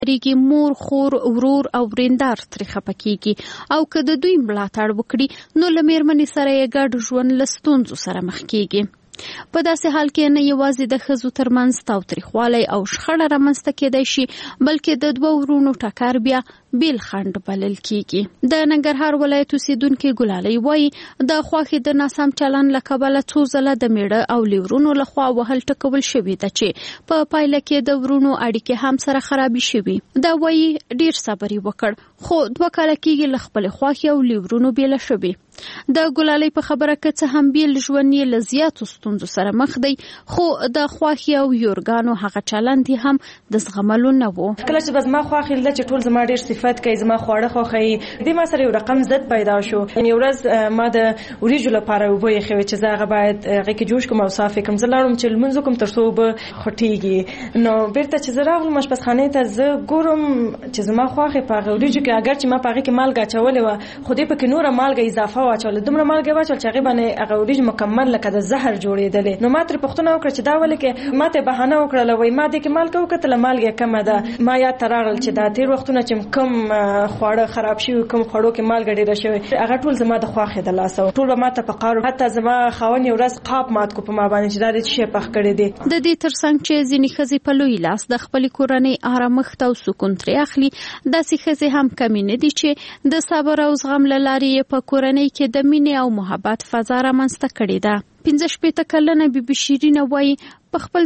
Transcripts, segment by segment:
ریږي مور، خور، ورور او وریندار ترې خفه کیږي او که د دوی ملاتړ وکړي نو له میرمنې سره یې ګډ ژوند له ستونزو سره مخ کیږي. په داسې حال کې نه یوازې د ښځو ترمنځ تاوتریخوالی او شخړه رامنځته کېدای شي بلکې د دوه ورونو ټکر بیا بیل خنډ بلل کیږي. د ننګرهار ولایت اوسیدونکې ګلالۍ وایي د خوښې د ناسم چلند له کبله څو ځله د میړه او لیورونو لخوا وهل ټکول شوي ده چې په پایله کې د ورونو اړیکې هم سره خرابې شوي. دا وایي ډیر صبر یې وکړ خو 2 کاله کېږي له خپلې خوښې او لیورونو بیله شوي. د ګلالۍ په خبره که څه هم بیل ژوند یې له زیاتو ستونزو سره مخ دی خو د خوښې او یورګانو هغه چلند یې هم د زغملو نه و. کله چې به زما خوښې لیده چې ټول زما ډېر صفت کوي، زما خواړه خوښوي، دې ما سره یو رقم ضد پیدا شو. یو ورځ ما د وریجو لپاره اوبه ایښې وې چې زه هغه باید هغې کې جوش کړم او صاف یې کړم. زه لاړم چې لمونځ وکړم تر څو اوبه خوټېږي. نو بېرته چې زه راغلم اشپزخانې ته، زه ګورم چې زما خوښې په هغې وریجو کې اګر چې ما په هغې کې مالګه اچولې وه خو دې پکې نوره مالګه اضافه واچوله، دومره مالګه واچول چې هغې باندې هغه وریجې مکمل لکه د زهر جوړېدلې. نو ما ترې پوښتنه وکړه چې دا ولې کې؟ ما ته یې بهانه وکړله، وایي ما دې کې مالګه وکتله، مالګه کمه ده. ما یاد ته راغلل چې دا تېر وختونه چې کوم خواړه خراب شوي، کوم خوړو کې مالګه ډېره شوې، هغه ټول زما د خوښې د لاسه وو. ټول به ما ته په قهر، حتی زما خاوند یو ورځ قاب مات کو په ما باندې چې دا دې څه شی پخ کړی دی. د دې ترڅنګ چې ځینې ښځې په لوی لاس د خپلې کورنۍ آرامښت او سکون ترې اخلي، داسې ښځې هم کمې نه دي چې د صبر او زغم له لارې یې په کورنۍ کې د مینې او محبت فضا رامنځته کړې ده. 15 کلنه بیبي شیرینه وایي په خپل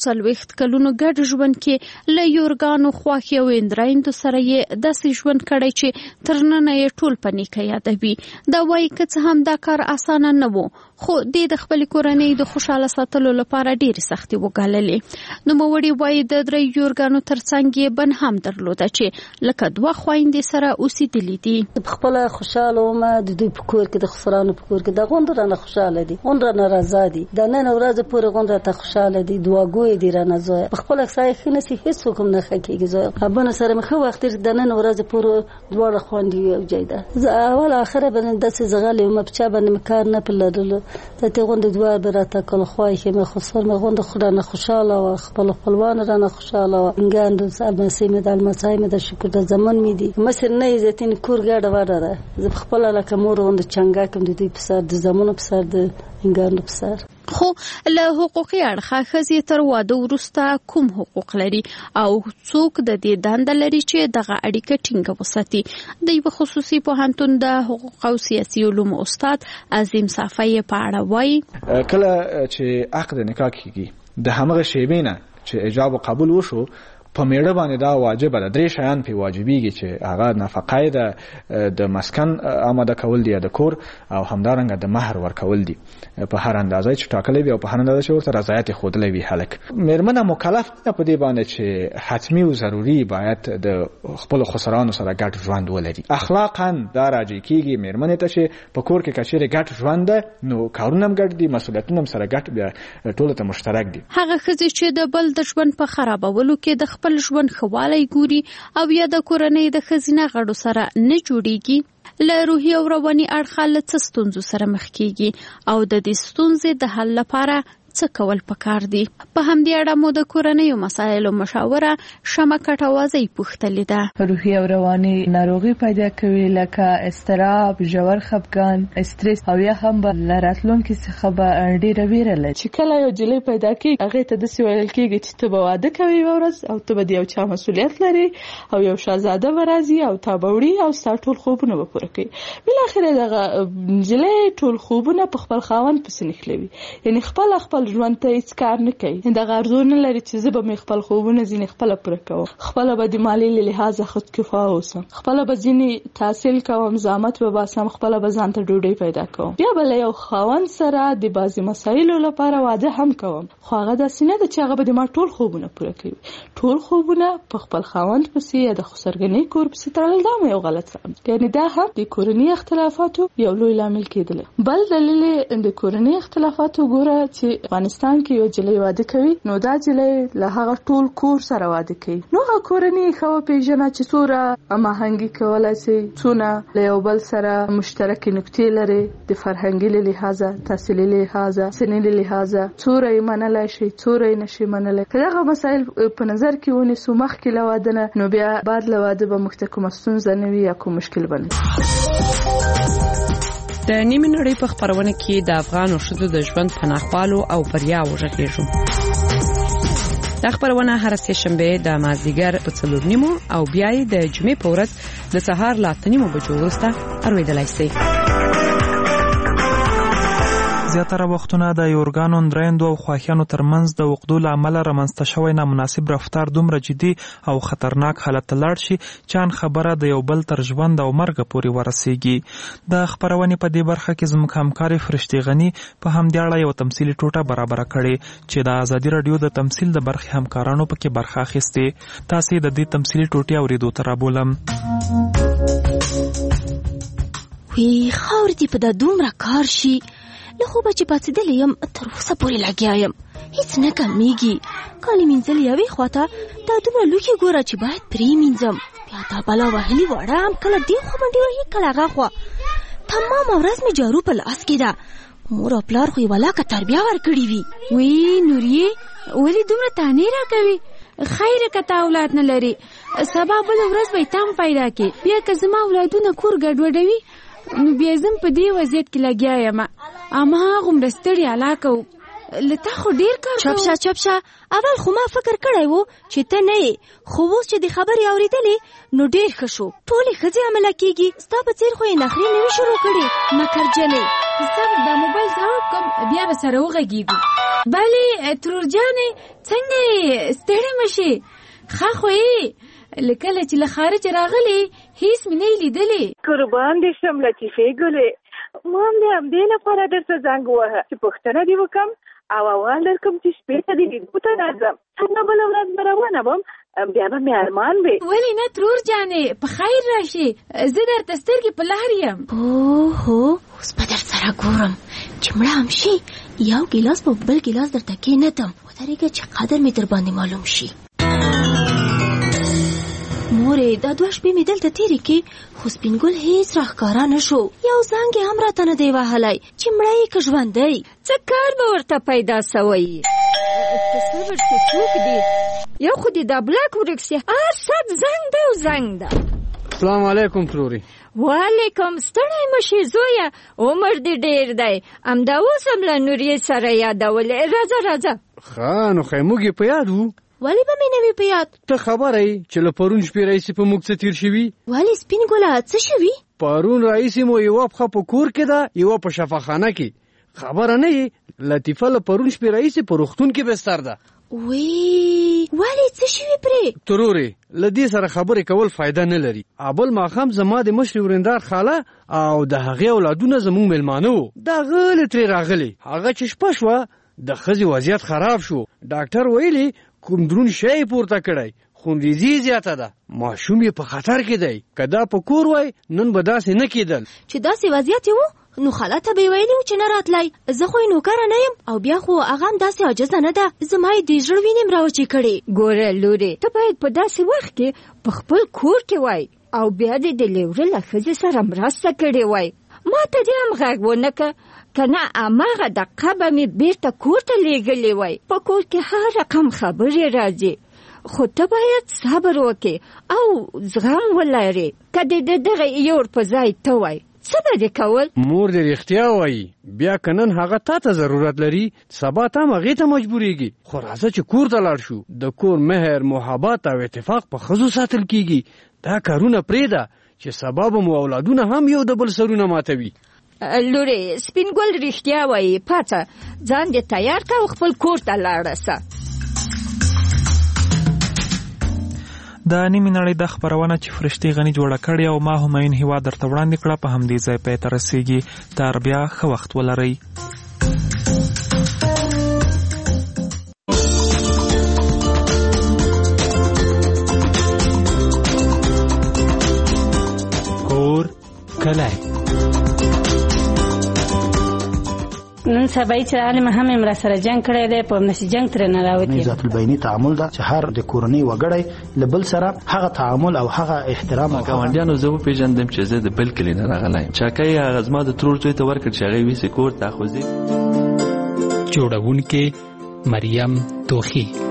44 کلونو ګډ ژوند کې له یورګانو، خوښې او اندرایندو سره یې داسې ژوند کړی چې تر ننه یې ټول په نیکه یادوي. دا وایي که څه هم دا کار اسانه نه و خو د خپلې کورنۍ د خوشحاله ساتلو لپاره ډېرې سختۍ وګاللې. نوموړې وایي د 3 یورګانو ترڅنګ یې بن هم درلوده چې لکه 2 خویندې سره اوسېدلې دي. خپله خوشحاله وم د دوی په کور کې، د خسرانو په کور کې. د غونډ رانه خوشحاله دي، غونډ رانه رضا دي، د نن ورځ پورې غونډ راته خوشحاله دي، دعاګوی دي رانه زوی. په خپله سایه ښه نسي هېڅوک هم نه ښه کېږي. زوی ابونه سره مې ښه وخت تېر، د نن ورځ پورې دواړه خویندې یو ځای ده. زه اول آخره باندې داسې زغلې وم، په چا باندې مې کار نه په لرلو. د دې غونډې دوه به راته کله خوښې مې خسر مې غونډه خو رانه خوشحاله وه، خپل خپلوان رانه خوشحاله وه، انګاندو المسۍ مې د المسۍ مې د شکر د زمن مې دي مصر نه عزتین کور ګډه وډه ده. زه خپل لکه مور غونډه چنګا کوم د دوی په سر، د زمونو په سر، د انګاندو په سر. خو له حقوقي اړخه ښځې تر واده وروسته کوم حقوق لري او څوک د دې دنده لري چې دغه اړیکه ټینګه وساتي؟ د یو خصوصي پوهنتون د حقوق او سیاسي علومو استاد عظیم صافی په اړه وایي کله چې عقد نکاح کیږي د همغه شیبې نه چې ایجاب او قبول وشو په میړه باندې دا واجب ده. 3 شیان په واجبېږي چې هغه نفقه ده، د مسکن آماده کول دي، د کور او همدارنګه د مہر ورکول دي په هر اندازه چې ټاکلې وي او په هر اندازه چې ورته رضایت ښودلې وي. هلک میرمنه مکلف ده په دې باندې چې حتمی او ضروري باید د خپل خسرانو سره ګډ ژوند ولري. اخلاقا دا راځي کېږي میرمنه ته چې په کور کې کچېره ګډ ژوند ده نو کارونه هم ګډ دي، مسؤلیتونه هم سره ګډ بیا ټول ته مشترک دي. هغه ښځې چې د بل د ژوند په خرابولو کې د خپل ژوند خوالی ګوري او یا د کورنۍ د ښځینه غړو سره نه جوړیږي، له روحي او رواني اړخه له څه ستونزو سره مخ کیږي او د دې ستونزې د حل لپاره څه کول پکار دي؟ په همدې اړه مو د کورنیو مسایلو مشاوره شمه کټوازی پوښتلې ده. روحي او رواني ناروغي پیدا کوي لکه اضطراب، ژور خفګان، استرس او یا هم راتلونکي څخه به ډېره ویره لري. چې کله یو جلۍ پیدا کېږي هغې ته داسې ویل کېږي چې ته به واده کوې یوه ورځ او ته به د یو چا مسؤلیت لري او یو شهزاده به راځي او تا به وړي او ستا ټول خوبونه به پوره کوي. بالاخره دغه نجلۍ ټول خوبونه په خپل خاوند پسې نښلوي، یعنې خپل ژوند ته هیڅ کار نه کوي. دغه ارزو نه لري چې زه به مې خپل خوبونه ځینې خپله پوره کوم، خپله به د مالي له لحاظه خودکفا اوسم، خپله به ځینې تحصیل کوم، زحمت به باسم، خپله به ځان ته ډوډۍ پیدا کوم، بیا به له یو خاوند سره د بعضې مسایلو لپاره واده هم کوم. خو هغه داسې نه ده چې هغه به د ما ټول خوبونه پوره کوي. ټول خوبونه په خپل خاوند پسې یا د خسرګنۍ کور پسې تړل دا یو غلط فهم، یعنې دا هم د کورني اختلافاتو یو لوی لامل کېدلی. بل دلیل د کورني اختلافاتو ګوره چې افغانستان کې یو جلۍ واده کوي نو دا جلۍ له هغه ټول کور سره واده کوي نو هغه کورنۍ خو پیژنه چې څوره هماهنګي کولای شي څونه له یو بل سره مشترک نقطې لري د فرهنګي له لحاظه تحصیلي لحاظه سني له لحاظه څوره یې منلای شي څوره یې نشي منلای کله مسائل په نظر کې ونیسو مخکې له واده نه نو بیا بعد له واده به موږ ته کومه ستونزه نه وي یا کوم مشکل به نه د نیمې نړۍ په خپرونه کې د افغان ښځو د ژوند پناهوالو او بریا وغږیږو دا خپرونه هر سه شنبه د مازدیګر په 4:30 او بیا د جمعې په ورځ د سهار لا 8:30 بجو وروسته اوریدلای شئ زیاتره وختونه د یورګانو درېندو او خواهیانو ترمنځ د وقدو لامل رامنځته شوی نامناسب رفتار دومره جدي او خطرناک حالت ته لاړ شي چې ان خبره د یو بل تر ژوند او مرګ پورې ورسیږي د خبرونې په دې برخه کې زموږ همکار فرشتي غنی په همدې اړه یو تمثيلي ټوټه برابر کړي چې د ازادي رادیو د تمثيل د برخې همکارانو پکې برخه اخیسته تاسو د دې تمثيلي ټوټه اوریدو ته رابولم وی خاور دې په د دومره کار شي له خوبه چې پاتېدلی یم تر اوسه پورې لګیا یم هیڅ نه کمیږي کالي مینځل یوې خواته دا دومره لوښي ګوره چې باید پرې مینځم بیا دا بلا وهلي واړه هم کله دې خوا منډې وهي کله هغه خوا تمامه ورځ مې جارو په لاس کې ده مور او پلار خو یې ولاکه تربیه ورکړې وي وی نوریې ولې دومره تانې راکوي خیر که تا اولاد نه لري سبا بله ورځ به یې تام پیدا کې بیا که زما اولادونه کور ګډوډوي نو بیا زم په دې وضعیت کې لګیا یم اما هغومره ستړي علاقه لته خو ډیر کار چپ شه اول خو ما فکر کړی و چې ته نه یې خو اوس چې د خبرې اورېدلې نو ډیر ښه شو ټولې ښځې عمله کېږي ستا په څېر خو یې نخرې نوي شروع کړې مکرجنې صبر دا موبایل ځواب کوم بیا به سره وغږېږو بلې ترور جانې څنګه یې ستړې مه شې ښه خو یې لکله چې له خارج راغلې هیڅ مې نه لیدلې قربان دې شم لطیفې ګلې ما هم همدې لپاره درته زنګ ووهه چې پوښتنه دې وکړم او اول درکړم چې شپې ته دې لیدو ته راځم څنګه بله ورځ به روانه وم بیا به مې ارمان وي ولې نه ترور جانې په خیر راشي زه درته سترګې په لار یم اوهو اوس به در سره ګورم چې مړه هم شي یو ګیلاس په بل ګیلاس درته کېنږدم ودرېږه چې قدر مې در باندې معلوم شي مورې دا 2 شپې مې دلته تېرې کې خو سپین ګل هیڅ راښکاره نه شو یو زنګ یې هم راته نه دی وهلی چې مړه یې که ژوندی څه کار به ورته پیدا سوی صبر چې څوک دی یو خو دې دا بلاک ورک سي صد زنګ ده او زنګ ده السلام علیکم تروري وعلیکم ستړی مشي زویه عمر دې ډېر دی همدا اوس هم له نورې سره یادولې راځه ښه نو خیموږ یې په یاد وو ولې به مې نه وي په یاد ته خبره یې چې له پرون شپې راهیسې په موږ څه تېر شوي ولې سپین ګله څه شوي پرون راهیسې مو یوه پښه په کور کې ده یوه په شفاخانه کې خبره نه یې لطیفه له پرون شپې راهیسې په روغتون کې بستر ده ولې څه شوي پرې ترورې له دې سره خبرې کول فایده نه لري بل ماښام زما د مشرې ورندار خاله او د هغې اولادونه زموږ میلمانه وو دا غلې ترې راغلې هغه چې شپه شوه د ښځې وضعیت خراب شو ډاکټر ویلي کوم درون شی پورته کړی خونریزي زیاته ده ماشوم یې په خطر کې دی که دا په کور وای نن به داسې نه کېدل چې داسې وضعیت یې و نو خاله ته به یې ویلي و چې نه راتلی زه خو یې نوکره نه یم او بیا خو هغه هم داسې عاجزه نه ده زما یې د زړه وینې م راوچې کړې ګوره لورې ته باید په داسې وخت کې په خپل کور کې وای او بیا دې د لیوره له ښځې سره مرسته کړې وای ما ته دې هم غږ ونه که نه هماغه دقیقه به مې بیرته کور ته لیږلې وای په کور کې هر رقم خبرې راځي خو ته باید صبر وکې او زغم ولرې که د دغه یور په ځای ته وای څه به دې کول مور دې رښتیا وایي بیا که نن هغه تا ته ضرورت لري سبا ته هم هغې ته مجبورېږي خو راځه چې کور ته لاړ شو د کور مهر محبت او اتفاق په ښځو ساتل کېږي دا کارونه پرېږده چې سبا به مو اولادونه هم یو د بل سرونه ماتوي لورې سپین ګل رښتیا وایي پاڅه ځان دې تیار که او خپل کور ته لاړه سه د نیمې نړۍ د خپرونه چې فرشتي غني جوړه کړې او ما همایون هیوا درته وړاندې کړه په همدې ځای پای ته رسیږي تر بیا ښه وخت ولرئ کور کلی نن سبای چې عالم هم امر سره جنگ کړی دی په نشي جنگ تر نه راوتی ذات البینی تعامل دا چې هر د کورنۍ وګړی لبل سره هغه تعامل او هغه احترام او ګاونډیانو زه پیژندم چې زه د بل کلی نه راغلایم چاکای هغه زما د ترور ته ورکړ چې هغه ویسه کور ته خوځي. جوړونکې مریم توخی.